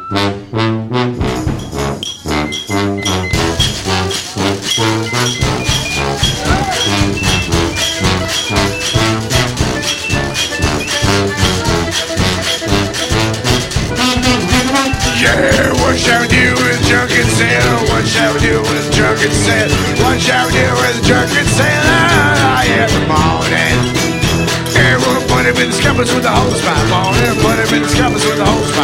Yeah, what shall we do with drunken sailor? What shall we do with drunken sailor? What shall we do with drunken sailor? Every morning, everyone put him in the scuppers with the hose pipe on. Put him in the scuppers with the hose pipe.